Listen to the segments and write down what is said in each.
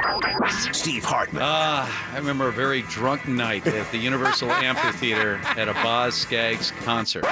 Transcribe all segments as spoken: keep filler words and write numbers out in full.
Steve Hartman. Ah, I remember a very drunk night at the Universal Amphitheater at a Boz Scaggs concert.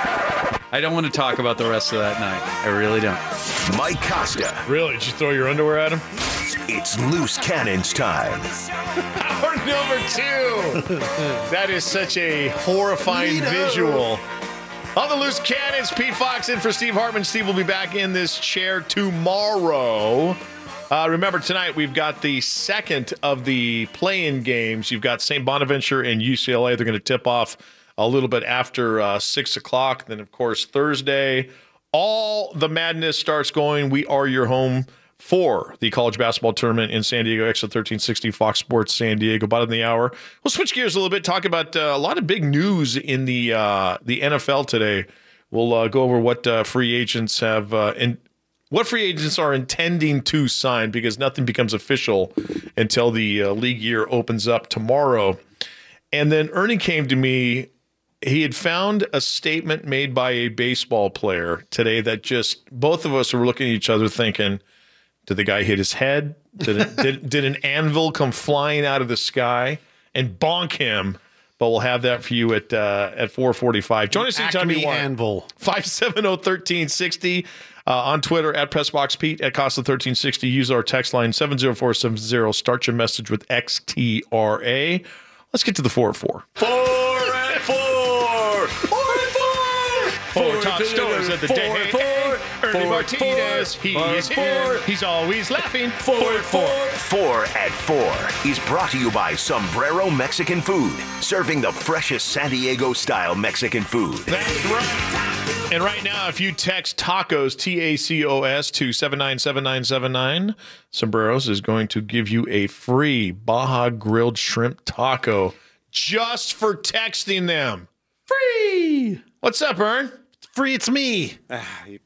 I don't want to talk about the rest of that night. I really don't. Mike Costa. Really? Did you throw your underwear at him? It's Loose Cannons time. Hour number two. That is such a horrifying visual. On the Loose Cannons, Pete Fox in for Steve Hartman. Steve will be back in this chair tomorrow. Uh, remember, tonight we've got the second of the play-in games. You've got Saint Bonaventure and U C L A. They're going to tip off a little bit after uh, six o'clock. Then, of course, Thursday, all the madness starts going. We are your home for the college basketball tournament in San Diego. Exit thirteen sixty, Fox Sports San Diego. Bottom of the hour. We'll switch gears a little bit, talk about uh, a lot of big news in the uh, the N F L today. We'll uh, go over what uh, free agents have uh, in. What free agents are intending to sign, because nothing becomes official until the uh, league year opens up tomorrow. And then Ernie came to me. He had found a statement made by a baseball player today that just both of us were looking at each other thinking, did the guy hit his head? Did, it, did, did an anvil come flying out of the sky and bonk him? But we'll have that for you at uh, at four forty-five. Join us anytime you want. Anvil. five seven zero, one three six zero. Uh, on Twitter, at PressBoxPete, at Costa thirteen sixty. Use our text line, seven zero four seven zero. Start your message with X T R A. Let's get to the four at four. Four at four. Four at four. Four top stories of the day. Four. Ernie Four, Martinez, four, he four, is four. here. He's always laughing. Four at four. Four at Four is brought to you by Sombrero Mexican Food, serving the freshest San Diego-style Mexican food. That's right. And right now, if you text tacos, T A C O S, to seven nine seven nine seven nine, Sombreros is going to give you a free Baja Grilled Shrimp Taco just for texting them. Free. What's up, Ern? Free, it's me. Ah, you-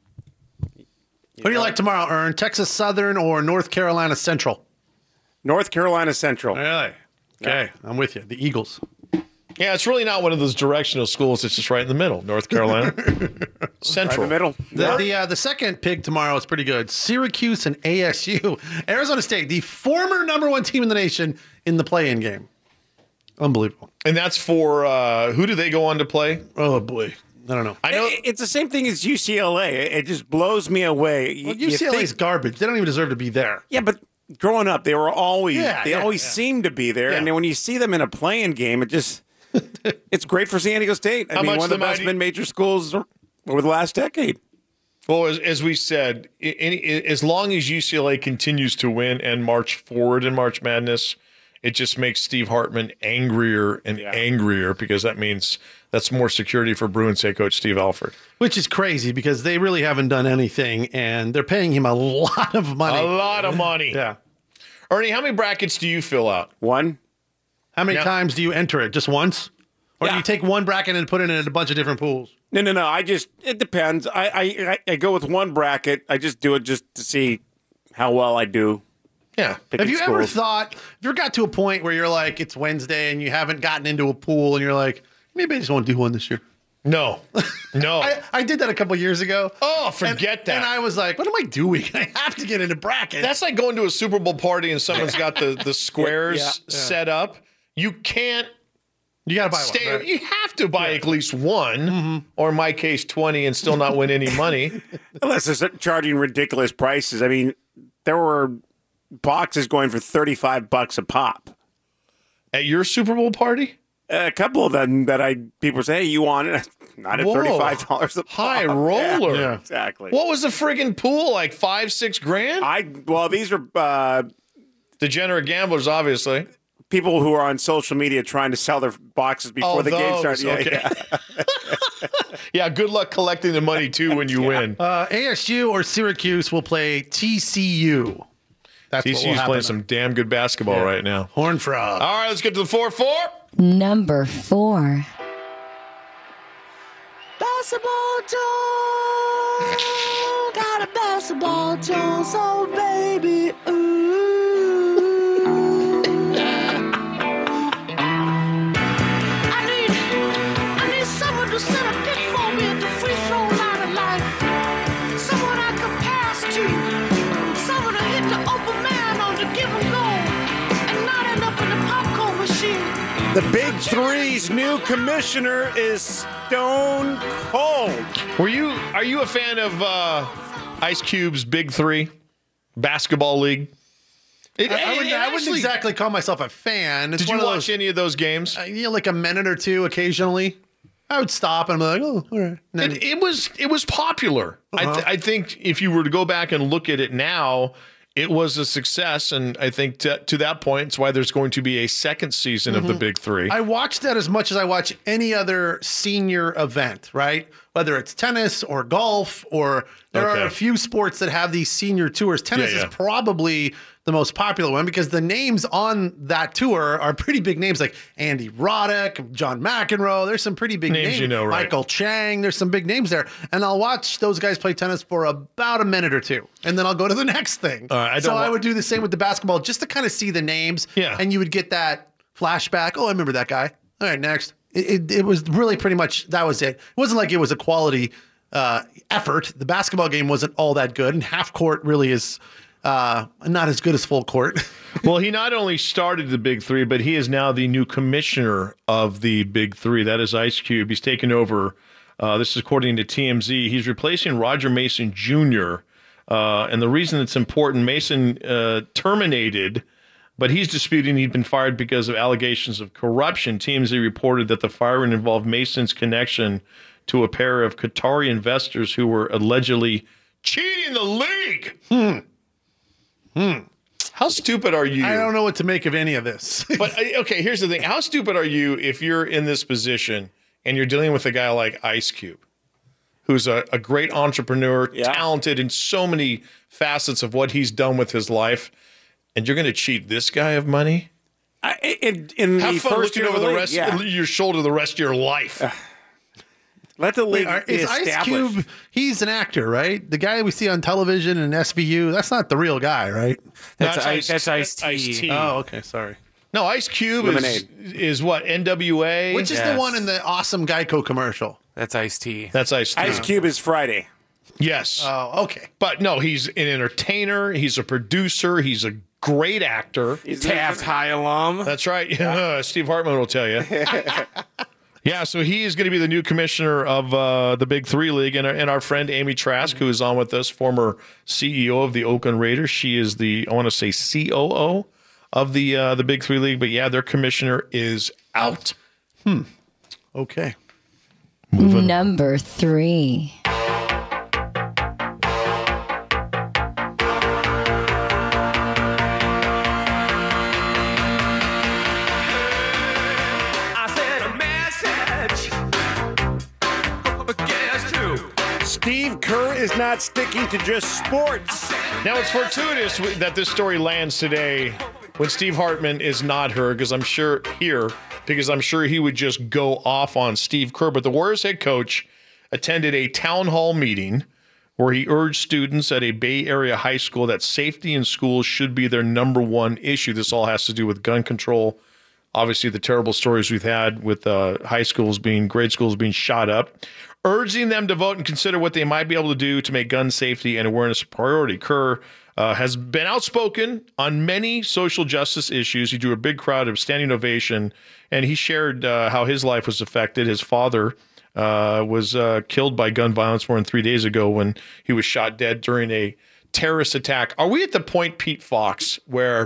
What do you like tomorrow, Ern? Texas Southern or North Carolina Central? North Carolina Central. Really? Okay, I'm with you. The Eagles. Yeah, it's really not one of those directional schools. It's just right in the middle. North Carolina Central. Right in the middle. The the, uh, the second pick tomorrow is pretty good. Syracuse and A S U. Arizona State, the former number one team in the nation in the play-in game. Unbelievable. And that's for, uh, who do they go on to play? Oh, boy. I don't know. I know. It- It's the same thing as U C L A. It just blows me away. You- Well, you U C L A is think- garbage. They don't even deserve to be there. Yeah, but growing up, they were always Yeah, they yeah, always yeah. seem to be there. Yeah. And then when you see them in a playing game, it just it's great for San Diego State. I How mean, much one of the the best mighty- mid-major schools over the last decade. Well, as, as we said, i- any, as long as U C L A continues to win and march forward in March Madness, it just makes Steve Hartman angrier and Yeah. angrier, because that means that's more security for Bruins head coach Steve Alford. Which is crazy because they really haven't done anything, and they're paying him a lot of money. A lot of money. Yeah. Ernie, how many brackets do you fill out? One. How many Yeah. times do you enter it? Just once? Or do Yeah. you take one bracket and put it in a bunch of different pools? No, no, no. I just it depends. I I, I I go with one bracket. I just do it just to see how well I do. Yeah. Picking Have you ever schools. thought, have you ever got to a point where you're like, it's Wednesday and you haven't gotten into a pool and you're like, maybe I just won't do one this year? No. No. I, I did that a couple years ago. oh, forget and, that. And I was like, what am I doing? I have to get into brackets. That's like going to a Super Bowl party and someone's got the, the squares Yeah, yeah. set up. You can't you got to buy stay. one. Right? You have to buy at least one, or in my case, twenty, and still not win any money. Unless they're charging ridiculous prices. I mean, there were boxes going for thirty-five bucks a pop. At your Super Bowl party? A couple of them that I people say, hey, you want it? Not at Whoa. thirty-five dollars a pop. High roller. Yeah. Exactly. What was the friggin' pool? Like five, six grand? I well, these are uh, Degenerate gamblers, obviously. people who are on social media trying to sell their boxes before Oh, the game those, starts. Yeah, okay. yeah. Yeah, good luck collecting the money, too, when you win. Uh, A S U or Syracuse will play T C U. That's what will T C U's happen. playing some damn good basketball Yeah. right now. Horn Frog. All right, let's get to the four four. Number four. Basketball Joe, got a basketball Joe, so baby, ooh. I need, I need someone to set a pick for me at the free throw line of life. Someone I can pass to, someone to hit the open man on the give and go. The Big Three's new commissioner is stone cold. Were you? Are you a fan of uh, Ice Cube's Big Three basketball league? It, I, I, wouldn't, it I wouldn't actually- exactly call myself a fan. It's Did one you of watch those, any of those games? uh, you know, like a minute or two occasionally. I would stop and be like, oh, all right. And then- It, it was it was popular. I, th- Uh-huh. I think if you were to go back and look at it now, it was a success. And I think to, to that point, it's why there's going to be a second season of the Big Three. I watch that as much as I watch any other senior event, right? Whether it's tennis or golf, or there Okay. are a few sports that have these senior tours. Tennis Yeah, yeah. is probably the most popular one because the names on that tour are pretty big names like Andy Roddick, John McEnroe. There's some pretty big Names names. you know, right. Michael Chang. There's some big names there. And I'll watch those guys play tennis for about a minute or two. And then I'll go to the next thing. All right, I so don't I wa- would do the same with the basketball just to kind of see the names. Yeah. And you would get that flashback. Oh, I remember that guy. All right, next. It, it, it was really pretty much, that was it. It wasn't like it was a quality uh, effort. The basketball game wasn't all that good. And half court really is uh, not as good as full court. Well, he not only started the Big Three, but he is now the new commissioner of the Big Three. That is Ice Cube. He's taken over. Uh, this is according to T M Z. He's replacing Roger Mason Junior Uh, and the reason it's important, Mason uh, terminated, but he's disputing he'd been fired because of allegations of corruption. T M Z reported that the firing involved Mason's connection to a pair of Qatari investors who were allegedly cheating the league. Hmm. Hmm. How stupid are you? I don't know what to make of any of this. But uh, okay, here's the thing. How stupid are you if you're in this position and you're dealing with a guy like Ice Cube, who's a, a great entrepreneur, Yeah. talented in so many facets of what he's done with his life, and you're going to cheat this guy of money? I, in in Have the fun first looking year over of the league, rest yeah. your shoulder the rest of your life. Let the league Are- be is Ice established. Cube, he's an actor, right? The guy we see on television and S V U, that's not the real guy, right? That's That's Ice. Ice- That's Ice that's Ice-T. T. Oh, okay, sorry. No, Ice Cube is, Lemonade. is what? N W A? Which is Yes. the one in the awesome Geico commercial? That's Ice T. That's Ice Ice Cube is Friday. Yes. Oh, okay. But no, he's an entertainer. He's a producer. He's a great actor. He's Taft High alum. That's right. Steve Hartman will tell you. Yeah, so he is going to be the new commissioner of uh, the Big Three League. And, and our friend Amy Trask, who is on with us, former C E O of the Oakland Raiders. She is the, I want to say, C O O of the uh, the Big Three League. But yeah, their commissioner is out. Okay. Number three. Steve Kerr is not sticking to just sports. Now, it's fortuitous that this story lands today when Steve Hartman is not here, because I'm sure here, because I'm sure he would just go off on Steve Kerr. But the Warriors head coach attended a town hall meeting where he urged students at a Bay Area high school that safety in schools should be their number one issue. This all has to do with gun control. Obviously, the terrible stories we've had with uh, high schools being, grade schools being shot up, urging them to vote and consider what they might be able to do to make gun safety and awareness a priority. Kerr uh, has been outspoken on many social justice issues. He drew a big crowd of standing ovation, and he shared uh, how his life was affected. His father uh, was uh, killed by gun violence more than three days ago when he was shot dead during a terrorist attack. Are we at the point, Pete Fox, where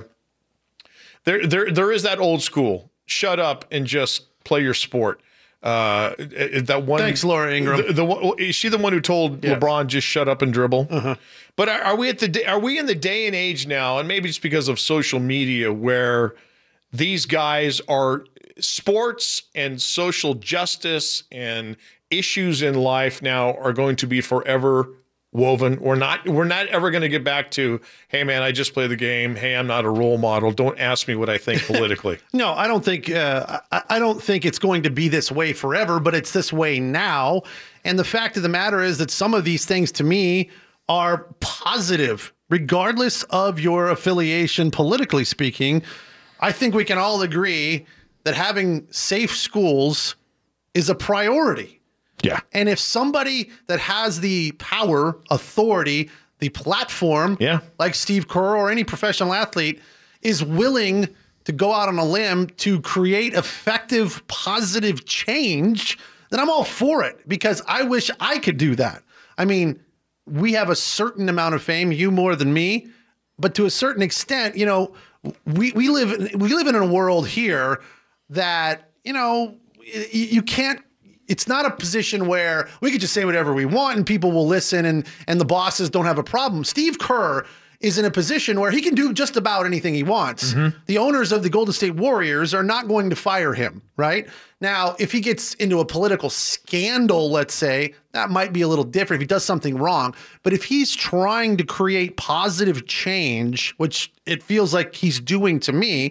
There, there, there is that old school. Shut up and just play your sport. Uh, that one. Thanks, Laura Ingraham. The, the one, is she the one who told Yes. LeBron just shut up and dribble? Uh-huh. But are, are we at the day- are we in the day and age now, and maybe it's because of social media, where these guys are sports and social justice and issues in life now are going to be forever woven. We're not we're not ever going to get back to, hey man, I just play the game. Hey, I'm not a role model. Don't ask me what I think politically. No, I don't think uh, I, I don't think it's going to be this way forever, but it's this way now. And the fact of the matter is that some of these things to me are positive, regardless of your affiliation, politically speaking. I think we can all agree that having safe schools is a priority. Yeah. And if somebody that has the power, authority, the platform, Yeah. like Steve Kerr or any professional athlete, is willing to go out on a limb to create effective, positive change, then I'm all for it because I wish I could do that. I mean, we have a certain amount of fame, you more than me, but to a certain extent, you know, we, we live we live in a world here that, you know, you, you can't, it's not a position where we could just say whatever we want and people will listen and, and the bosses don't have a problem. Steve Kerr is in a position where he can do just about anything he wants. Mm-hmm. The owners of the Golden State Warriors are not going to fire him, right? Now, if he gets into a political scandal, let's say, that might be a little different if he does something wrong. But if he's trying to create positive change, which it feels like he's doing to me,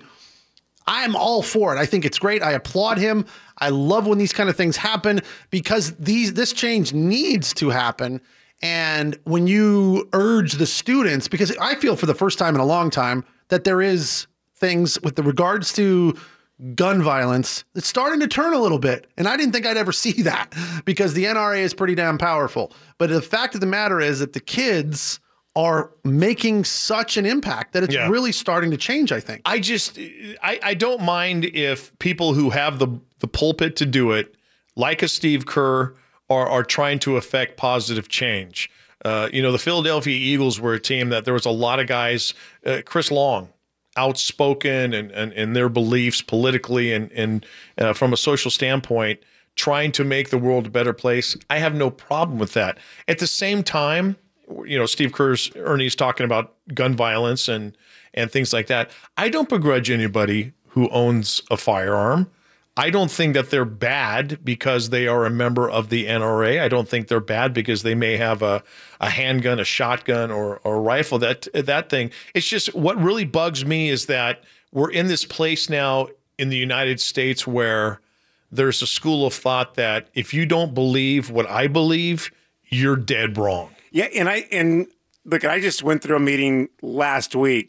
I'm all for it. I think it's great. I applaud him. I love when these kind of things happen because these this change needs to happen. And when you urge the students, because I feel for the first time in a long time that there is things with the regards to gun violence, it's starting to turn a little bit. And I didn't think I'd ever see that because the N R A is pretty damn powerful. But the fact of the matter is that the kids are making such an impact that it's Yeah. really starting to change, I think. I just, I, I don't mind if people who have the, the pulpit to do it, like a Steve Kerr, are, are trying to affect positive change. Uh, you know, the Philadelphia Eagles were a team that there was a lot of guys, uh, Chris Long, outspoken and, and, and their beliefs politically and, and uh, from a social standpoint, trying to make the world a better place. I have no problem with that. At the same time, you know, Steve Kerr's, Ernie's talking about gun violence and, and things like that. I don't begrudge anybody who owns a firearm. I don't think that they're bad because they are a member of the N R A. I don't think they're bad because they may have a, a handgun, a shotgun, or, or a rifle, that that thing. It's just what really bugs me is that we're in this place now in the United States where there's a school of thought that if you don't believe what I believe, you're dead wrong. Yeah, and I and look, I just went through a meeting last week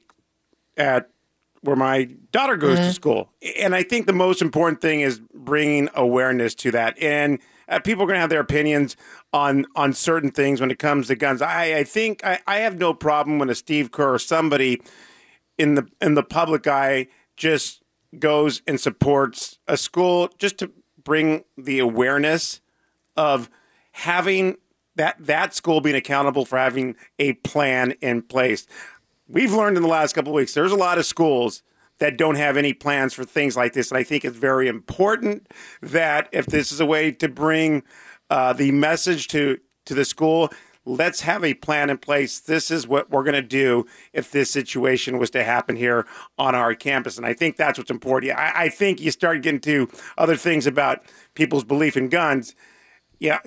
at where my daughter goes mm-hmm. to school. And I think the most important thing is bringing awareness to that. And uh, people are going to have their opinions on on certain things when it comes to guns. I, I think I, I have no problem when a Steve Kerr or somebody in the in the public eye just goes and supports a school just to bring the awareness of having that that school being accountable for having a plan in place. We've learned in the last couple of weeks, there's a lot of schools that don't have any plans for things like this. And I think it's very important that if this is a way to bring uh, the message to, to the school, let's have a plan in place. This is what we're going to do if this situation was to happen here on our campus. And I think that's what's important. I, I think you start getting to other things about people's belief in guns. Yeah,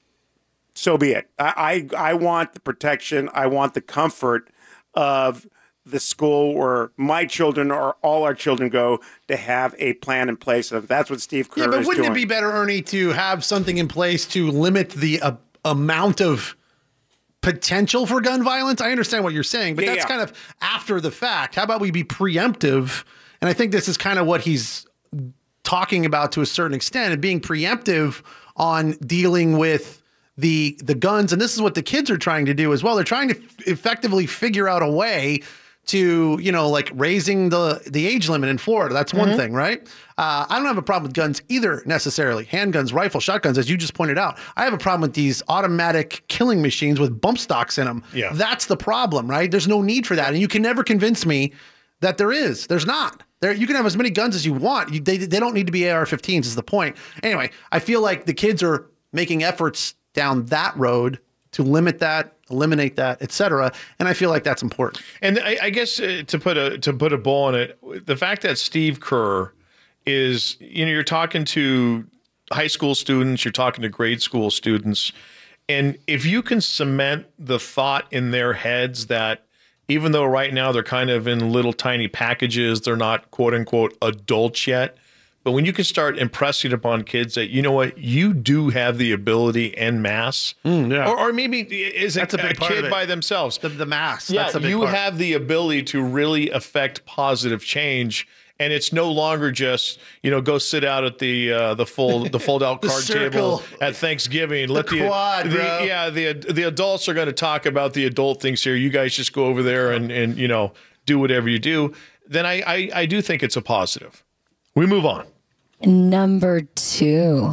so be it. I, I, I want the protection. I want the comfort of the school where my children or all our children go to have a plan in place. Of that's what Steve Kerr yeah, but is wouldn't doing. it be better, Ernie, to have something in place to limit the uh, amount of potential for gun violence? I understand what you're saying, but Yeah, that's yeah. kind of after the fact. How about we be preemptive? And I think this is kind of what he's talking about to a certain extent, and being preemptive on dealing with the the guns. And this is what the kids are trying to do as well. They're trying to f- effectively figure out a way to, you know, like raising the, the age limit in Florida. That's one thing, right? Uh, I don't have a problem with guns either necessarily. Handguns, rifle, shotguns, as you just pointed out. I have a problem with these automatic killing machines with bump stocks in them. Yeah. That's the problem, right? There's no need for that. And you can never convince me that there is. There's not. There, you can have as many guns as you want. You, they, they don't need to be A R fifteens is the point. Anyway, I feel like the kids are making efforts down that road to limit that, eliminate that, et cetera. And I feel like that's important. And I, I guess uh, to put a to put a bow on it, the fact that Steve Kerr is, you know, you're talking to high school students, you're talking to grade school students, and if you can cement the thought in their heads that even though right now they're kind of in little tiny packages, they're not quote unquote adults yet. But when you can start impressing upon kids that, you know what, you do have the ability en masse, Mm, yeah. or, or maybe is That's a, a big a part of kid it. by themselves. The, the mass. Yeah, that's a big you part. have the ability to really affect positive change, and it's no longer just, you know, go sit out at the uh, the full the fold out The card circle. table at Thanksgiving. Let the, quad, the bro. yeah the the adults are going to talk about the adult things here. You guys just go over there and and you know do whatever you do. then I, I, I do think it's a positive. We move on. Number two.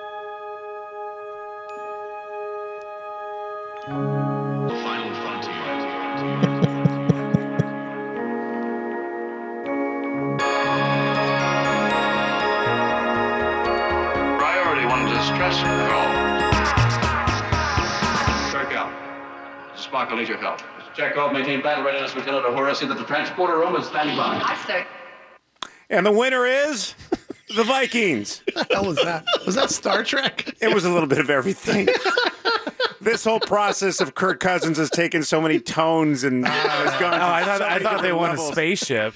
Final frontier. Priority one distress call. Kirk out. Spock will need your help. Mister Chekhov, maintain battle readiness. Lieutenant Uhura, see that the transporter room is standing by. Aye, sir. And the winner is the Vikings. What the hell was that? Was that Star Trek? It was a little bit of everything. This whole process of Kirk Cousins has taken so many tones and uh, has gone. Oh, I thought so I many thought they different won levels. a spaceship.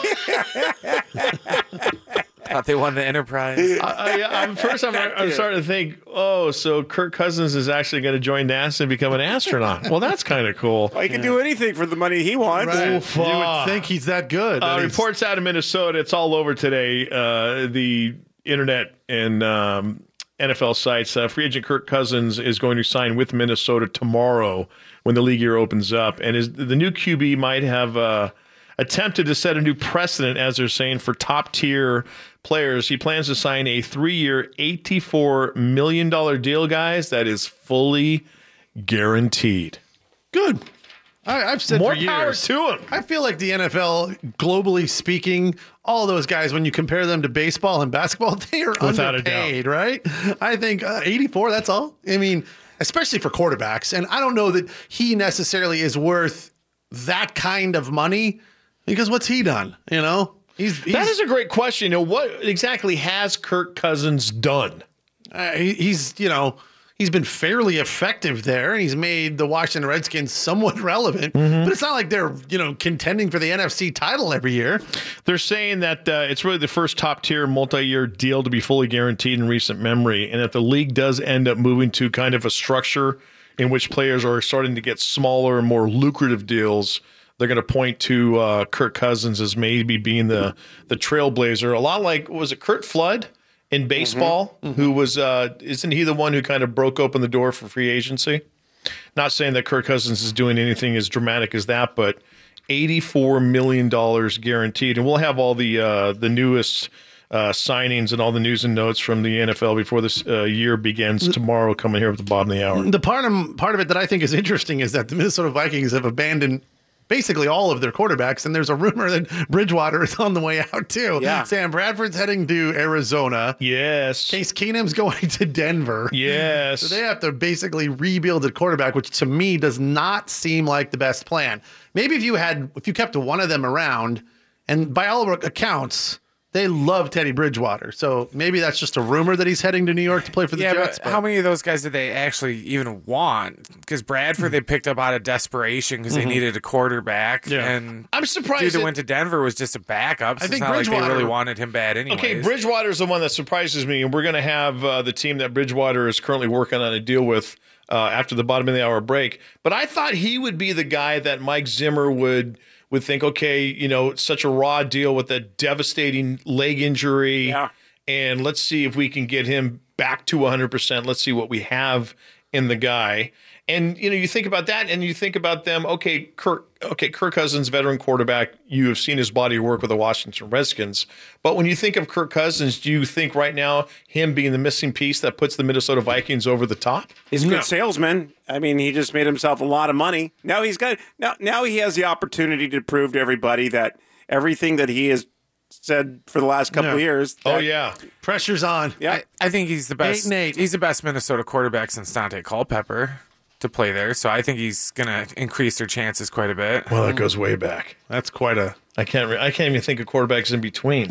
Thought they won the Enterprise. I, I, I'm, first, I'm, I'm starting to think, oh, so Kirk Cousins is actually going to join NASA and become an astronaut. Well, that's kind of cool. Well, he can do anything for the money he wants. Right. Oof, You would ah. think he's that good. Uh, that he's- reports out of Minnesota. It's all over today. Uh, the internet and um, N F L sites. Uh, free agent Kirk Cousins is going to sign with Minnesota tomorrow when the league year opens up, and is the new Q B might have uh, attempted to set a new precedent, as they're saying, for top tier players. He plans to sign a three-year, eighty-four million dollars deal, guys. That is fully guaranteed. Good. I, I've said More for power years. to him. I feel like the N F L, globally speaking, all those guys, when you compare them to baseball and basketball, they are Without a underpaid, right? I think uh, eighty-four, that's all. I mean, especially for quarterbacks. And I don't know that he necessarily is worth that kind of money because what's he done? You know, he's, he's That is a great question. You know, what exactly has Kirk Cousins done? Uh, he, he's, you know, he's been fairly effective there. He's made the Washington Redskins somewhat relevant, Mm-hmm. but it's not like they're, you know, contending for the N F C title every year. They're saying that uh, it's really the first top-tier multi-year deal to be fully guaranteed in recent memory, and that the league does end up moving to kind of a structure in which players are starting to get smaller and more lucrative deals. They're going to point to uh, Kirk Cousins as maybe being the the trailblazer, a lot like, was it Kurt Flood in baseball, Mm-hmm. who was, uh, isn't he the one who kind of broke open the door for free agency? Not saying that Kirk Cousins is doing anything as dramatic as that, but eighty-four million dollars guaranteed. And we'll have all the uh, the newest uh, signings and all the news and notes from the N F L before this uh, year begins tomorrow, coming here at the bottom of the hour. The part of, part of it that I think is interesting is that the Minnesota Vikings have abandoned basically all of their quarterbacks, and there's a rumor that Bridgewater is on the way out too. Yeah. Sam Bradford's heading to Arizona. Yes. Case Keenum's going to Denver. Yes. So they have to basically rebuild the quarterback, which to me does not seem like the best plan. Maybe if you had, if you kept one of them around, and by all accounts, they love Teddy Bridgewater. So maybe that's just a rumor that he's heading to New York to play for the Yeah, Jets. but how many of those guys did they actually even want? Because Bradford they picked up out of desperation because they needed a quarterback, Yeah. and I'm surprised dude that that- went to Denver was just a backup. So I it's think not like they Bridgewater- really wanted him bad anyways. Okay, Bridgewater's the one that surprises me, and we're going to have uh, the team that Bridgewater is currently working on a deal with uh, after the bottom of the hour break. But I thought he would be the guy that Mike Zimmer would would think, okay, you know, it's such a raw deal with a devastating leg injury, Yeah. and let's see if we can get him back to one hundred percent. Let's see what we have in the guy. And, you know, you think about that and you think about them, okay, Kirk, okay, Kirk Cousins, veteran quarterback, you have seen his body of work with the Washington Redskins. But when you think of Kirk Cousins, do you think right now him being the missing piece that puts the Minnesota Vikings over the top? He's a good salesman. I mean, he just made himself a lot of money. Now he's got now. Now he has the opportunity to prove to everybody that everything that he has said for the last couple Yeah. of years. Oh, that- yeah. Pressure's on. yeah. I, I think he's the best. Eight and eight. He's the best Minnesota quarterback since Dante Culpepper to play there. So I think he's going to increase their chances quite a bit. Well, that goes way back. That's quite a. I can't. Re- I can't even think of quarterbacks in between.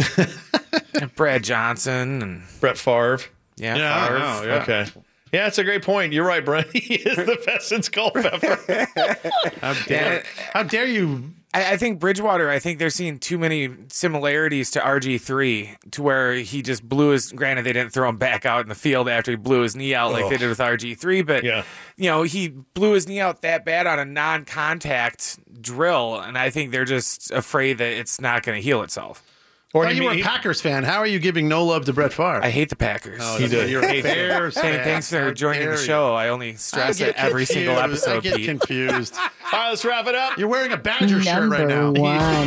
Brad Johnson and Brett Favre. yeah, Yeah, I Favre. know, yeah. Okay. Yeah, that's a great point. You're right, Brent. He is the best since Culpepper. How dare, how dare you? I, I think Bridgewater, I think they're seeing too many similarities to R G three to where he just blew his, granted they didn't throw him back out in the field after he blew his knee out like they did with R G three, but Yeah. you know, he blew his knee out that bad on a non-contact drill, and I think they're just afraid that it's not going to heal itself. Or Oh, he- you were a he- Packers fan. How are you giving no love to Brett Favre? I hate the Packers. Oh, He did. You're a Bears Hey, fan. thanks for How joining dare the you. show. I only stress I it get every single confused. episode, I get Pete. confused. All right, let's wrap it up. You're wearing a Badger shirt Number right now. one.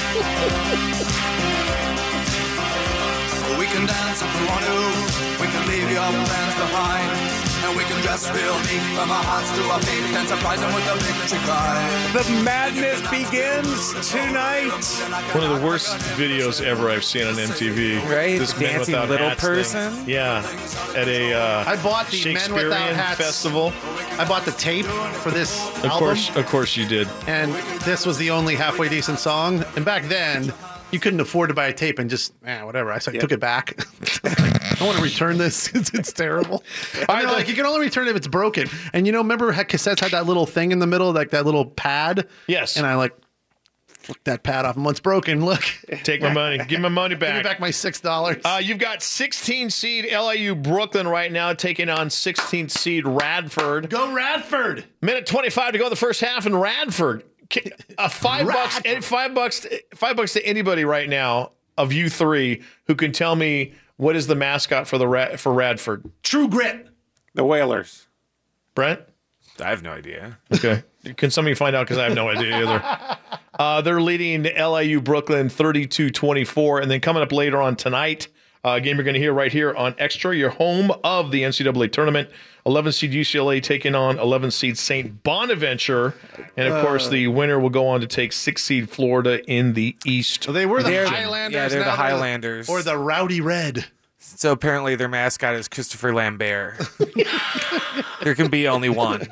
We can dance if we want to. We can leave your plans behind. And we can dress real neat from our hearts to our feet and surprise them with a victory cry. The madness begins tonight. One of the worst videos ever I've seen on M T V. Right? This The Men dancing Without little Hats person? thing. Yeah. At a uh, I bought the Men Shakespearean Without Hats festival. I bought the tape for this Of album, course, of course you did. and this was the only halfway decent song. And back then, you couldn't afford to buy a tape and just, eh, whatever. I, so I took it back. I want to return this. It's, it's terrible. I mean, like, you can only return it if it's broken. And you know, remember how cassettes had that little thing in the middle, like that little pad? Yes. And I like flicked that pad off, and once broken, look. Take my money. Give my money Give me back. back my six dollars. Uh, you've got sixteen seed L A U Brooklyn right now taking on sixteenth seed Radford. Go Radford. Minute twenty-five to go in the first half in Radford. Uh, five bucks, Radford. five bucks, five bucks to anybody right now of you three who can tell me what is the mascot for the Ra- for Radford. True Grit. The Whalers. Brent. I have no idea. Okay. Can somebody find out? Because I have no idea either. Uh, they're leading L A U Brooklyn thirty-two twenty-four. And then coming up later on tonight, uh, a game you're going to hear right here on Extra, your home of the N C double A tournament. eleven seed U C L A taking on eleven seed Saint Bonaventure. And, of course, the winner will go on to take six seed Florida in the East. So they were the They're the- Highlanders. yeah, they're the now Highlanders. Or the Rowdy Red. So apparently their mascot is Christopher Lambert. There can be only one.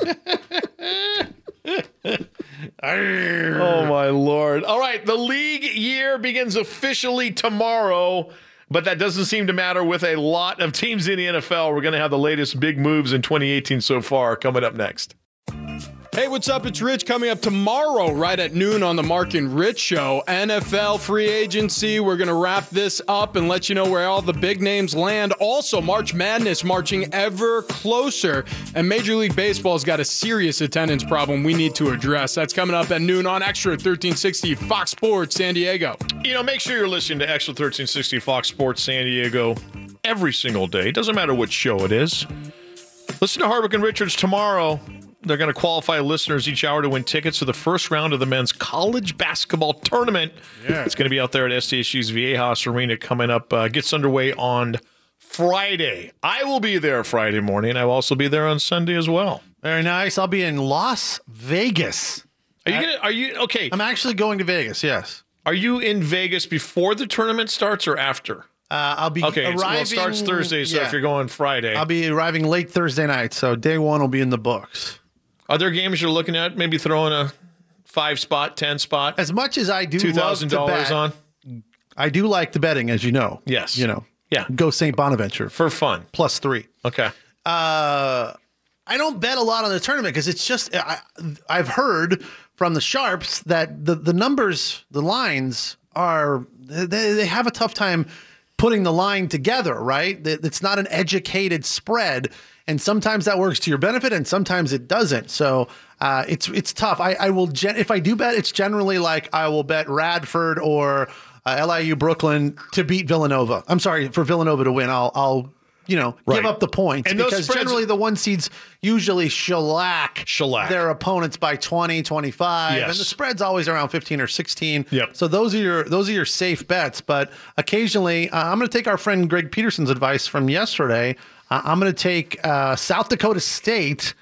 Oh, my Lord. All right, the league year begins officially tomorrow, but that doesn't seem to matter with a lot of teams in the N F L. We're going to have the latest big moves in twenty eighteen so far coming up next. Hey, what's up? It's Rich coming up tomorrow right at noon on the Mark and Rich Show. N F L free agency. We're going to wrap this up and let you know where all the big names land. Also, March Madness marching ever closer. And Major League Baseball's got a serious attendance problem we need to address. That's coming up at noon on Extra thirteen sixty Fox Sports San Diego. You know, make sure you're listening to Extra thirteen sixty Fox Sports San Diego every single day. It doesn't matter what show it is. Listen to Harvick and Richards tomorrow. They're going to qualify listeners each hour to win tickets to the first round of the men's college basketball tournament. Yeah. It's going to be out there at S D S U's Viejas Arena coming up. Uh, gets underway on Friday. I will be there Friday morning. I will also be there on Sunday as well. Very nice. I'll be in Las Vegas. Are you gonna? Are you okay? I'm actually going to Vegas. Yes. Are you in Vegas before the tournament starts or after? Uh, I'll be Okay, arriving. so, well, it starts Thursday, so yeah. if you're going Friday. I'll be arriving late Thursday night, so day one will be in the books. Are there games you're looking at? Maybe throwing a five spot, ten spot, As much as I do two love thousand to dollars bet, on? I do like the betting, as you know. Yes. You know. Yeah. Go Saint Bonaventure For fun. plus three. Okay. Uh, I don't bet a lot on the tournament because it's just I, I've heard from the sharps that the the numbers, the lines are they they have a tough time putting the line together, right? That it's not an educated spread, and sometimes that works to your benefit, and sometimes it doesn't. So uh, it's it's tough. I, I will gen- if I do bet, it's generally like I will bet Radford or uh, L I U Brooklyn to beat Villanova. I'm sorry, for Villanova to win. I'll I'll you know Right. give up the points And those because spreads- generally the one seeds usually shellac, Shellac. their opponents by twenty, twenty-five, Yes. and the spread's always around fifteen or sixteen. Yep. So those are your those are your safe bets. But occasionally, uh, I'm going to take our friend Greg Peterson's advice from yesterday. Uh, I'm going to take uh, South Dakota State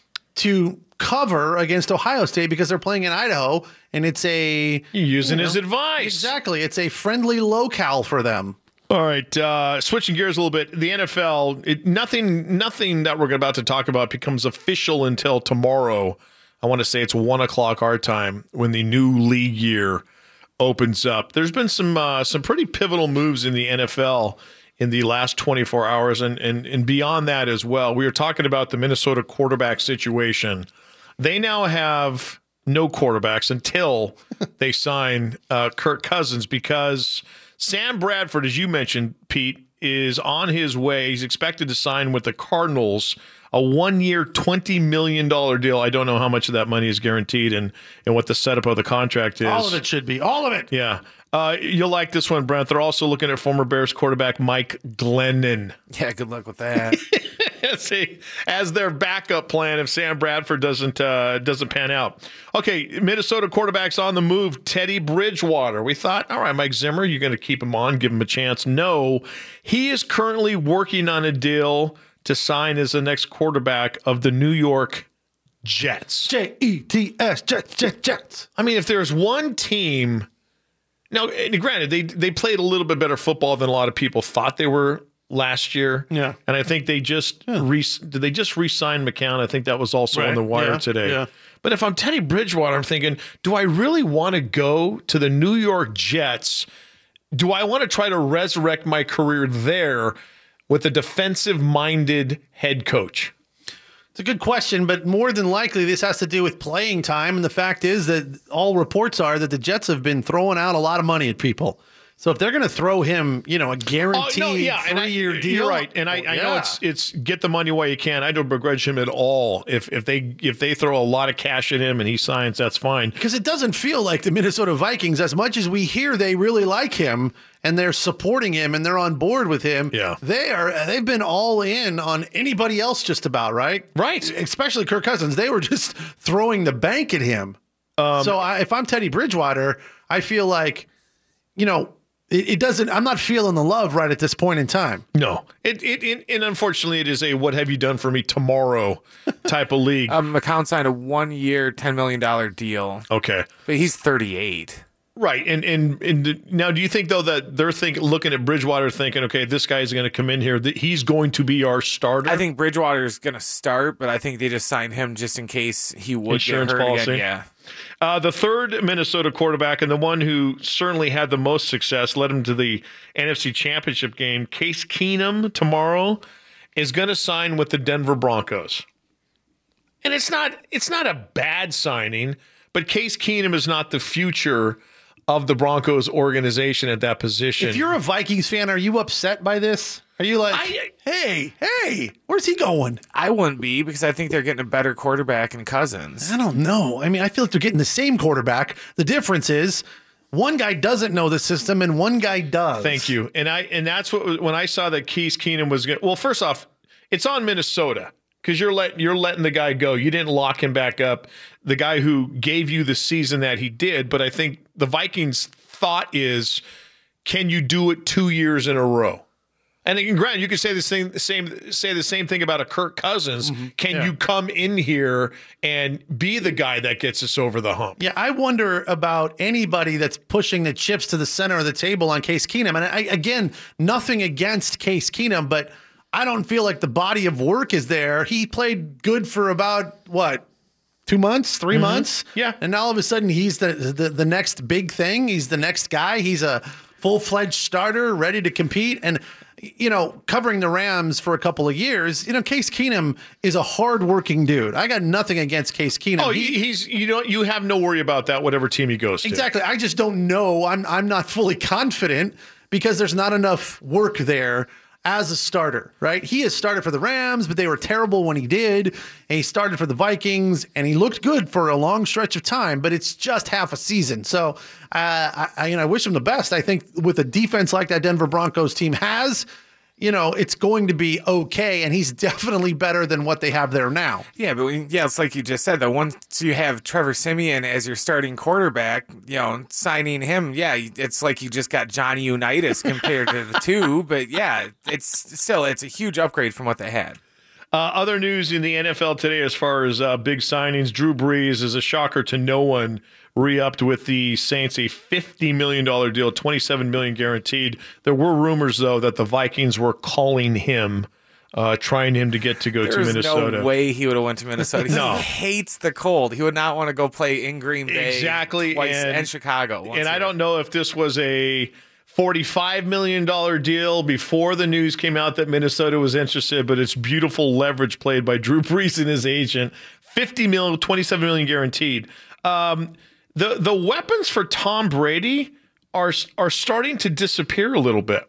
to cover against Ohio State because they're playing in Idaho, and it's a You're using you his know, advice. Exactly, it's a friendly locale for them. All right, uh, switching gears a little bit. The N F L, it, nothing, nothing that we're about to talk about becomes official until tomorrow. I want to say it's one o'clock our time when the new league year opens up. There's been some uh, some pretty pivotal moves in the N F L in the last twenty-four hours, and and and beyond that as well. We were talking about the Minnesota quarterback situation. They now have no quarterbacks until they sign uh, Kirk Cousins because Sam Bradford, as you mentioned, Pete, is on his way. He's expected to sign with the Cardinals, a one-year, twenty million dollars deal. I don't know how much of that money is guaranteed and, and what the setup of the contract is. All of it should be. All of it. Yeah. Uh, you'll like this one, Brent. They're also looking at former Bears quarterback Mike Glennon. Yeah, good luck with that. See, as their backup plan if Sam Bradford doesn't uh, doesn't pan out. Okay, Minnesota quarterback's on the move, Teddy Bridgewater. We thought, all right, Mike Zimmer, you're going to keep him on, give him a chance. No, he is currently working on a deal to sign as the next quarterback of the New York Jets. J E T S, Jets, Jets, Jets. I mean, if there's one team... Now, granted, they they played a little bit better football than a lot of people thought they were last year. Yeah. And I think they just yeah. re- did they just re-sign McCown? I think that was also right. on the wire yeah. today. Yeah. But if I'm Teddy Bridgewater, I'm thinking, do I really want to go to the New York Jets? Do I want to try to resurrect my career there with a defensive-minded head coach? It's a good question, but more than likely this has to do with playing time. And the fact is that all reports are that the Jets have been throwing out a lot of money at people. So if they're going to throw him, you know, a guaranteed oh, no, yeah, three-year and I, deal. You're right. And I, well, I yeah. know it's it's get the money while you can. I don't begrudge him at all. If if they if they throw a lot of cash at him and he signs, that's fine. Because it doesn't feel like the Minnesota Vikings, as much as we hear they really like him and they're supporting him and they're on board with him. Yeah. They are, they've been all in on anybody else just about, right? Right. Especially Kirk Cousins. They were just throwing the bank at him. Um, so I, if I'm Teddy Bridgewater, I feel like, you know, It, it doesn't. I'm not feeling the love right at this point in time. No, it, it, it and unfortunately, it is a "what have you done for me tomorrow" type of league. Um, McCown signed a one-year, ten million dollar deal. Okay, but he's thirty-eight. Right, and and and now, do you think though that they're think looking at Bridgewater, thinking, okay, this guy's going to come in here, that he's going to be our starter? I think Bridgewater is going to start, but I think they just signed him just in case he would Insurance get hurt policy. again. Yeah. Uh, the third Minnesota quarterback and the one who certainly had the most success, led him to the N F C Championship game, Case Keenum tomorrow is going to sign with the Denver Broncos. And it's not it's not a bad signing, but Case Keenum is not the future of the Broncos organization at that position. If you're a Vikings fan, are you upset by this? Are you like, I, hey, hey, where's he going? I wouldn't be, because I think they're getting a better quarterback in Cousins. I don't know. I mean, I feel like they're getting the same quarterback. The difference is one guy doesn't know the system and one guy does. Thank you. And I and that's what when I saw that Case Keenum was going. Well, first off, it's on Minnesota because you're letting you're letting the guy go. You didn't lock him back up. The guy who gave you the season that he did. But I think the Vikings' thought is, can you do it two years in a row? And again, granted, you could say the same, same, say the same thing about a Kirk Cousins. Mm-hmm. Can yeah. you come in here and be the guy that gets us over the hump? Yeah, I wonder about anybody that's pushing the chips to the center of the table on Case Keenum. And I, again, nothing against Case Keenum, but I don't feel like the body of work is there. He played good for about what? Two months, three mm-hmm. months, yeah, and now all of a sudden he's the, the the next big thing. He's the next guy. He's a full fledged starter, ready to compete. And you know, covering the Rams for a couple of years, you know, Case Keenum is a hardworking dude. I got nothing against Case Keenum. Oh, he, he's you don't you have no worry about that. Whatever team he goes to, exactly. I just don't know. I'm I'm not fully confident because there's not enough work there as a starter, right? He has started for the Rams, but they were terrible when he did. And he started for the Vikings, and he looked good for a long stretch of time, but it's just half a season. So uh, I, you know, I wish him the best. I think with a defense like that Denver Broncos team has, you know, it's going to be okay, and he's definitely better than what they have there now. Yeah, but yeah, it's like you just said, though. Once you have Trevor Siemian as your starting quarterback, you know, signing him, yeah, it's like you just got Johnny Unitas compared to the two. But yeah, it's still it's a huge upgrade from what they had. Uh, other news in the N F L today, as far as uh, big signings, Drew Brees is a shocker to no one. Re-upped with the Saints a fifty million dollars deal, twenty-seven million dollars guaranteed. There were rumors, though, that the Vikings were calling him, uh, trying him to get to go There's to Minnesota. There's no way he would have went to Minnesota. No. He hates the cold. He would not want to go play in Green Bay exactly, twice, and, and Chicago. And I don't know if this was a forty-five million dollars deal before the news came out that Minnesota was interested, but it's beautiful leverage played by Drew Brees and his agent. fifty million dollars, twenty-seven million dollars guaranteed. Um, The the weapons for Tom Brady are are starting to disappear a little bit.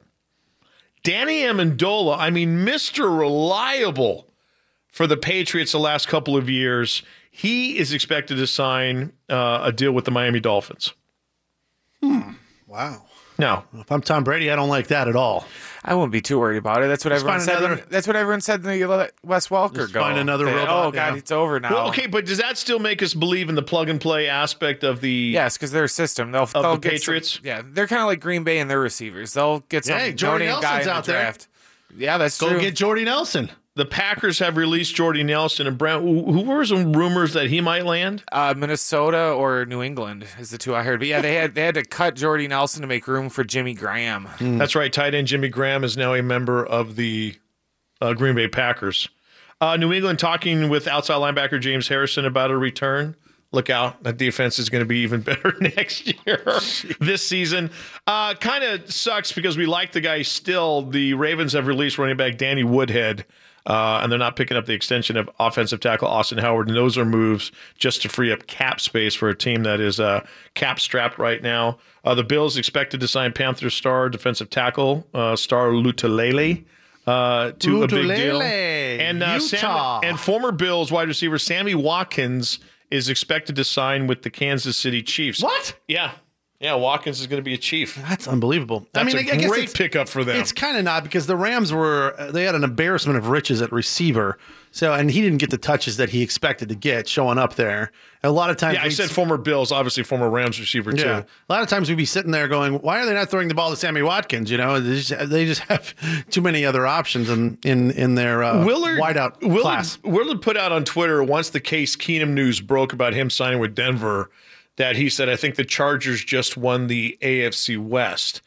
Danny Amendola, I mean, Mister Reliable for the Patriots the last couple of years, he is expected to sign uh, a deal with the Miami Dolphins. Hmm. Wow. No. If I'm Tom Brady, I don't like that at all. I wouldn't be too worried about it. That's what Just everyone find said. another- when- that's what everyone said in the Wes Welker Just go. find another That, robot, oh God, yeah. it's over now. Well, okay, but does that still make us believe in the plug and play aspect of the Yes, because they're a system. They'll, of they'll the get Patriots? Some, yeah, they're kind of like Green Bay and their receivers. They'll get some Hey, Jordy no-name guy Nelson's in the out there. draft. Yeah, that's Go true. get Jordy Nelson. The Packers have released Jordy Nelson and Brown. Who who were some rumors that he might land? Uh, Minnesota or New England is the two I heard. But yeah, they had they had to cut Jordy Nelson to make room for Jimmy Graham. That's right. Tight end Jimmy Graham is now a member of the uh, Green Bay Packers. Uh, New England talking with outside linebacker James Harrison about a return. Look out. That defense is going to be even better next year, this season. Uh, kind of sucks because we like the guy still. The Ravens have released running back Danny Woodhead, uh, and they're not picking up the extension of offensive tackle Austin Howard. And those are moves just to free up cap space for a team that is uh, cap strapped right now. Uh, the Bills expected to sign Panthers star defensive tackle uh, Star Lutulele. Uh, to a big deal. And, uh, Utah. Sam, and former Bills wide receiver Sammy Watkins is expected to sign with the Kansas City Chiefs. What? Yeah. Yeah, Watkins is going to be a Chief. That's unbelievable. That's I mean, a I guess great it's- pickup for them. It's kind of not because the Rams were they had an embarrassment of riches at receiver. So and he didn't get the touches that he expected to get showing up there. A lot of times, Yeah, I we'd- said former Bills, obviously former Rams receiver too. Yeah. A lot of times we'd be sitting there going, "Why are they not throwing the ball to Sammy Watkins?" You know, they just, they just have too many other options in in in their uh, Willard, wideout Willard, class. Willard put out on Twitter once the Case Keenum news broke about him signing with Denver that he said, I think the Chargers just won the A F C West.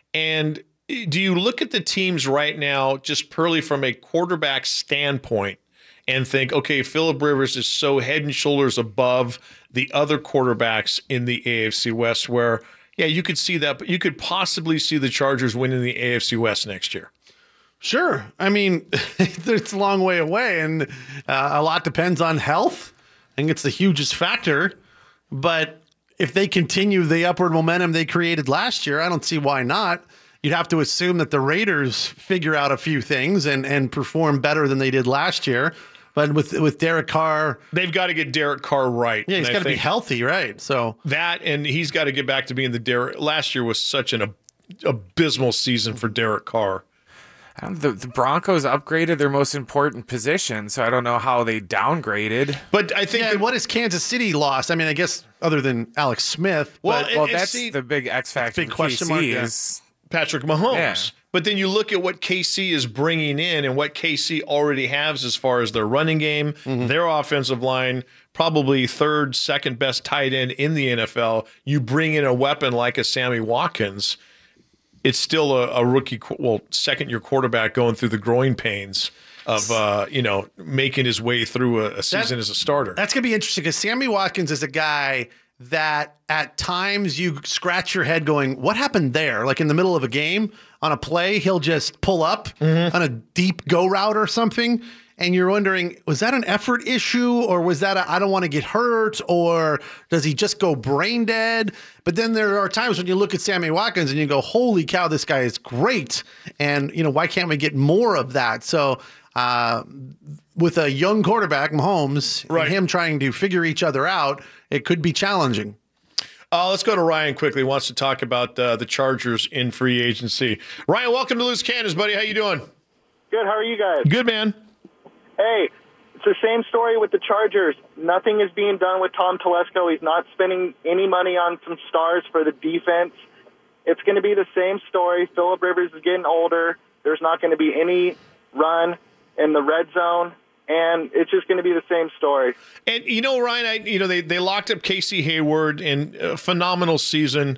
And do you look at the teams right now just purely from a quarterback standpoint and think, okay, Phillip Rivers is so head and shoulders above the other quarterbacks in the A F C West where, yeah, you could see that, but you could possibly see the Chargers winning the A F C West next year. Sure. I mean, it's a long way away, and uh, a lot depends on health. I think it's the hugest factor. But if they continue the upward momentum they created last year, I don't see why not. You'd have to assume that the Raiders figure out a few things and, and perform better than they did last year. But with with Derek Carr, they've got to get Derek Carr right. Yeah, he's And I got to be think healthy, right? So that, and he's got to get back to being the Derek. Last year was such an ab- abysmal season for Derek Carr. I don't, the, the Broncos upgraded their most important position, so I don't know how they downgraded. But I think yeah, that, and what has Kansas City lost? I mean, I guess other than Alex Smith. Well, but, it- well, and that's see- the big X factor. Big for question K C mark, yeah. is Patrick Mahomes. Yeah. But then you look at what K C is bringing in and what K C already has as far as their running game, their offensive line, probably third, second best tight end in the N F L. You bring in a weapon like a Sammy Watkins, it's still a, a rookie, qu- well, second year quarterback going through the growing pains of, uh, you know, making his way through a, a season as a starter. That's going to be interesting because Sammy Watkins is a guy that at times you scratch your head going, what happened there? Like in the middle of a game on a play, he'll just pull up on a deep go route or something. And you're wondering, was that an effort issue or was that a, I don't want to get hurt or does he just go brain dead? But then there are times when you look at Sammy Watkins and you go, holy cow, this guy is great. And, you know, why can't we get more of that? So uh, with a young quarterback, Mahomes, Right. and him trying to figure each other out, it could be challenging. Uh, let's go to Ryan quickly. He wants to talk about uh, the Chargers in free agency. Ryan, welcome to Loose Cannons, buddy. How you doing? Good. How are you guys? Good, man. Hey, it's the same story with the Chargers. Nothing is being done with Tom Telesco. He's not spending any money on some stars for the defense. It's going to be the same story. Phillip Rivers is getting older. There's not going to be any run in the red zone, and it's just going to be the same story. And, you know, Ryan, I, you know, they, they locked up Casey Hayward in a phenomenal season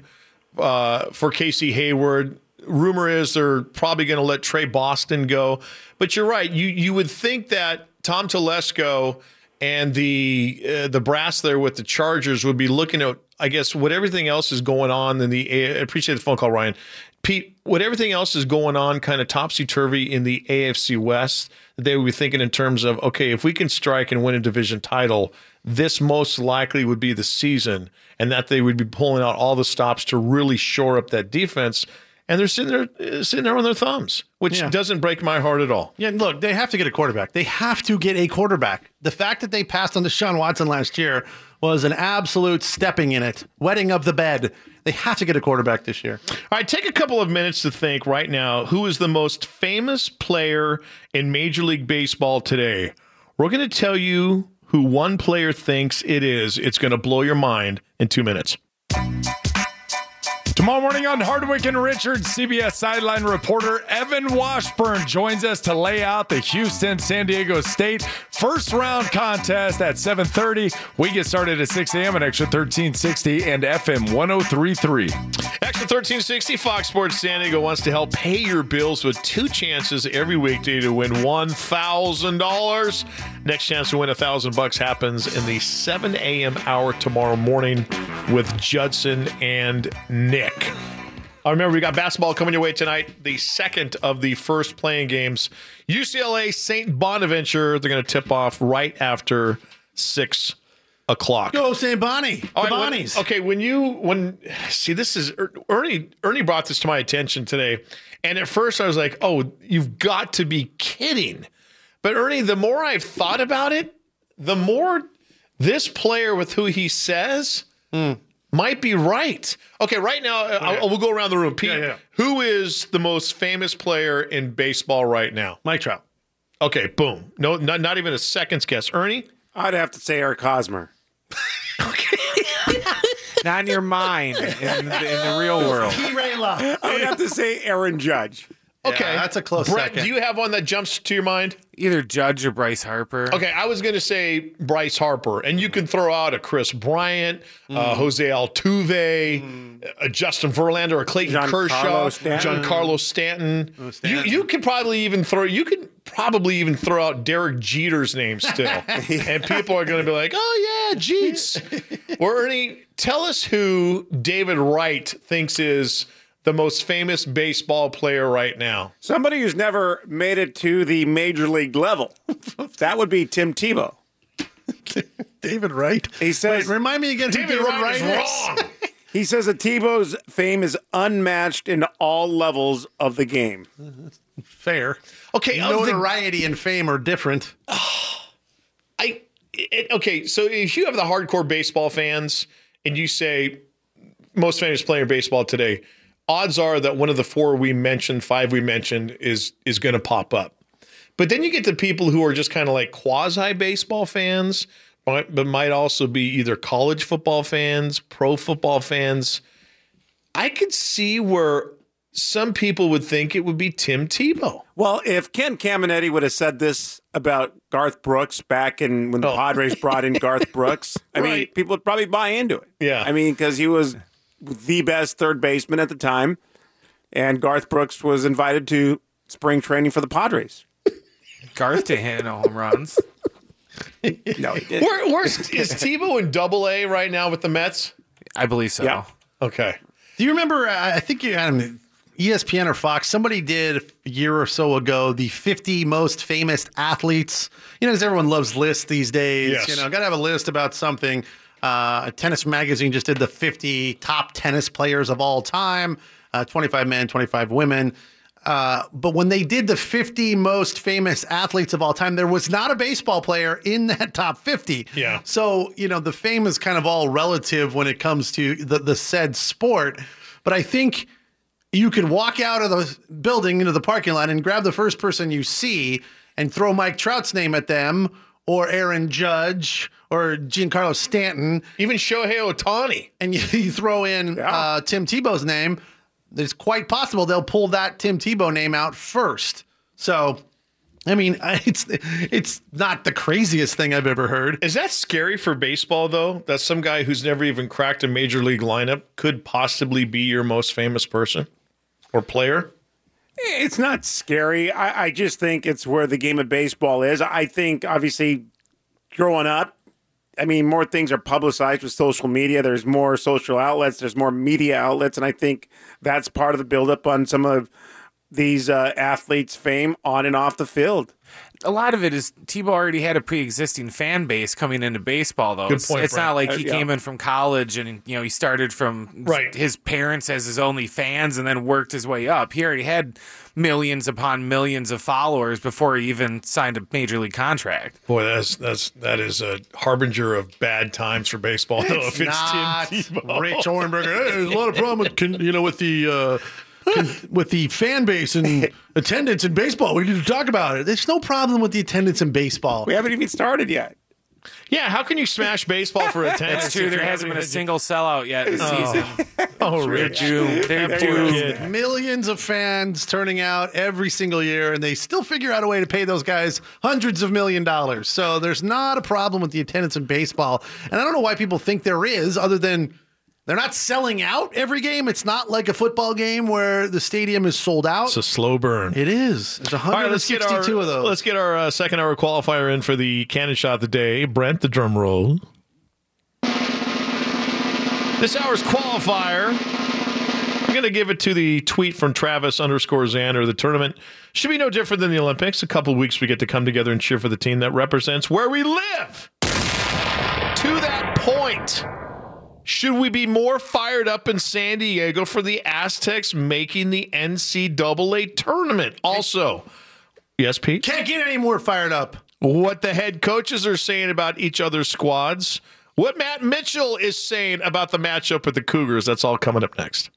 uh, for Casey Hayward. Rumor is they're probably going to let Trey Boston go. But you're right. You you would think that Tom Telesco and the uh, the brass there with the Chargers would be looking at, I guess, what everything else is going on in the – I appreciate the phone call, Ryan. Pete, what everything else is going on kind of topsy-turvy in the A F C West, they would be thinking in terms of, okay, if we can strike and win a division title, this most likely would be the season, and that they would be pulling out all the stops to really shore up that defense. and they're sitting there uh, sitting there on their thumbs, which Yeah. doesn't break my heart at all. Yeah, look, they have to get a quarterback. They have to get a quarterback. The fact that they passed on Deshaun Watson last year was an absolute stepping in it, wetting of the bed. They have to get a quarterback this year. All right, take a couple of minutes to think right now who is the most famous player in Major League Baseball today. We're going to tell you who one player thinks it is. It's going to blow your mind in two minutes. Tomorrow morning on Hardwick and Richards, C B S sideline reporter Evan Washburn joins us to lay out the Houston-San Diego State first round contest at seven thirty. We get started at six a.m. on Extra thirteen sixty and F M one oh three point three. Extra thirteen sixty, Fox Sports San Diego wants to help pay your bills with two chances every weekday to win one thousand dollars. Next chance to win one thousand bucks happens in the seven a.m. hour tomorrow morning with Judson and Nick. I remember we got basketball coming your way tonight, the second of the first playing games. U C L A Saint Bonaventure, they're going to tip off right after six o'clock. Go Saint Bonnie. The All right, when- Bonnies. okay, when you when see this is Er- Ernie Ernie brought this to my attention today, and at first I was like, "Oh, you've got to be kidding!" But Ernie, the more I've thought about it, the more this player with who he says might be right. Okay, right now I'll, we'll go around the room. Pete, Yeah, yeah. who is the most famous player in baseball right now? Mike Trout. Okay, boom. No, not, not even a second's guess. Ernie? I'd have to say Eric Hosmer. Not in your mind, in, the- in the real world. I would have to say Aaron Judge. Okay, that's a close Brett, second. do you have one that jumps to your mind? Either Judge or Bryce Harper. Okay, I was going to say Bryce Harper, and you can throw out a Chris Bryant, uh, Jose Altuve, uh, Justin Verlander, or Clayton Giancarlo Kershaw, Stanton. Giancarlo Stanton. Oh, Stanton. You you could probably even throw you could probably even throw out Derek Jeter's name still, and people are going to be like, "Oh yeah, Jeets." Well, Ernie, tell us who David Wright thinks is the most famous baseball player right now. Somebody who's never made it to the major league level. That would be Tim Tebow. David Wright. He says, Wait, remind me again who David David Wright is wrong. he says that Tebow's fame is unmatched in all levels of the game. Fair. Okay, of the- Notoriety and fame are different. I it, okay, so if you have the hardcore baseball fans and you say most famous player in baseball today, odds are that one of the four we mentioned, five we mentioned, is is going to pop up. But then you get the people who are just kind of like quasi baseball fans, but, but might also be either college football fans, pro football fans. I could see where some people would think it would be Tim Tebow. Well, if Ken Caminetti would have said this about Garth Brooks back in when the Oh. Padres brought in Garth Brooks, I mean, Right. people would probably buy into it. Yeah. I mean, because he was the best third baseman at the time, and Garth Brooks was invited to spring training for the Padres. Garth to hit no home runs. No, he didn't. Where, where's is Tebow in Double A right now with the Mets? I believe so. Yeah. Okay. Do you remember? Uh, I think you um, E S P N or Fox. Somebody did a year or so ago the fifty most famous athletes. You know, as everyone loves lists these days. Yes. You know, got to have a list about something. Uh, Tennis Magazine just did the fifty top tennis players of all time. Uh, twenty-five men, twenty-five women. Uh, but when they did the fifty most famous athletes of all time, there was not a baseball player in that top fifty. Yeah. So, you know, the fame is kind of all relative when it comes to the, the said sport. But I think you could walk out of the building into the parking lot and grab the first person you see and throw Mike Trout's name at them, or Aaron Judge, or Giancarlo Stanton. Even Shohei Ohtani. And you, you throw in Yeah. uh, Tim Tebow's name. It's quite possible they'll pull that Tim Tebow name out first. So, I mean, it's it's not the craziest thing I've ever heard. Is that scary for baseball, though? That some guy who's never even cracked a major league lineup could possibly be your most famous person or player? It's not scary. I, I just think it's where the game of baseball is. I think, obviously, growing up, I mean, more things are publicized with social media. There's more social outlets. There's more media outlets. And I think that's part of the buildup on some of these uh, athletes' fame on and off the field. A lot of it is Tebow already had a pre-existing fan base coming into baseball, though. Good It's, point, it's Brent. not like Uh, he yeah. came in from college and you know he started from Right. his parents as his only fans and then worked his way up. He already had millions upon millions of followers before he even signed a major league contract. Boy, that's that's that is a harbinger of bad times for baseball. Though, if it's not Tim Tebow. Rich Orenberger. Hey, there's a lot of problem with con- you know with the uh, con- with the fan base and attendance in baseball. We need to talk about it. There's no problem with the attendance in baseball. We haven't even started yet. Yeah, how can you smash baseball for attendance? That's true. if There you hasn't been a haven't- single sellout yet this Oh. season. Oh, They're Rich. doomed. They're That poor doomed. kid. Millions of fans turning out every single year, and they still figure out a way to pay those guys hundreds of million dollars. So there's not a problem with the attendance in baseball. And I don't know why people think there is, other than they're not selling out every game. It's not like a football game where the stadium is sold out. It's a slow burn. It is. There's All right, let's get our, one hundred sixty-two of those. Let's get our uh, second hour qualifier in for the cannon shot of the day. Brent, the drum roll. This hour's qualifier, I'm going to give it to the tweet from Travis underscore Xander. The tournament should be no different than the Olympics. A couple of weeks we get to come together and cheer for the team that represents where we live. To that point, should we be more fired up in San Diego for the Aztecs making the N C double A tournament? Also, yes, Pete? Can't get any more fired up. What the head coaches are saying about each other's squads. What Matt Mitchell is saying about the matchup with the Cougars. That's all coming up next.